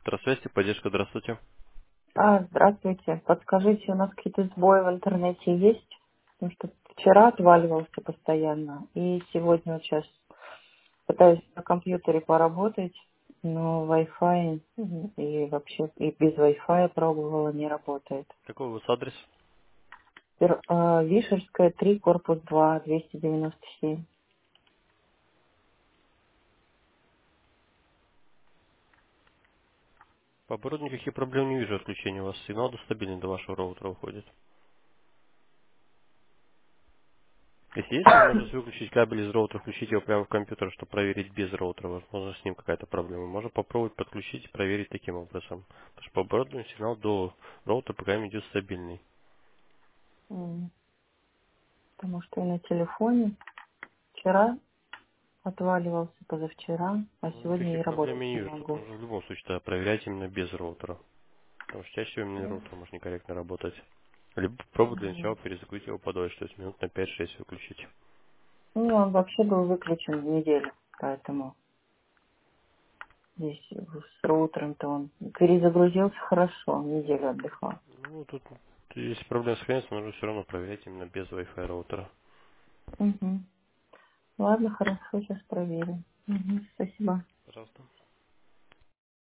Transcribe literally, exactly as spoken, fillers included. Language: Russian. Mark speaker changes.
Speaker 1: Здравствуйте, поддержка, здравствуйте.
Speaker 2: А, здравствуйте. Подскажите, у нас какие-то сбои в интернете есть? Потому что вчера отваливался постоянно, и сегодня вот сейчас пытаюсь на компьютере поработать, но Wi-Fi м, и вообще и без Wi-Fi пробовала, не работает.
Speaker 1: Какой у вас адрес?
Speaker 2: Пер- а, Вишерская, три, корпус два, двести девяносто семь.
Speaker 1: По оборудованию никаких проблем не вижу отключения у вас. Сигнал стабильный до вашего роутера уходит. Если есть возможность выключить кабель из роутера, включить его прямо в компьютер, чтобы проверить без роутера. Возможно, с ним какая-то проблема. Можно попробовать подключить и проверить таким образом. Потому что по оборудованию сигнал до роутера пока идет стабильный.
Speaker 2: М, Потому что и на телефоне вчера отваливался, позавчера, а
Speaker 1: Ну,
Speaker 2: сегодня
Speaker 1: никаких
Speaker 2: и
Speaker 1: проблем
Speaker 2: работать
Speaker 1: я не
Speaker 2: не
Speaker 1: вижу. Тут
Speaker 2: могу.
Speaker 1: нужно в любом случае тогда проверять именно без роутера. Потому что чаще всего именно
Speaker 2: М,
Speaker 1: роутер может некорректно работать. Либо пробуй для
Speaker 2: мгм.
Speaker 1: начала перезагрузить его подольше, то есть минут на пять-шесть выключить.
Speaker 2: Ну, он вообще был выключен неделю, поэтому здесь с роутером-то он перезагрузился хорошо, неделю отдыхал.
Speaker 1: Ну, тут, если проблема сохраняется, нужно все равно проверять именно без Wi-Fi роутера.
Speaker 2: Угу. Ладно, хорошо, сейчас проверим. Угу, спасибо.
Speaker 1: Пожалуйста.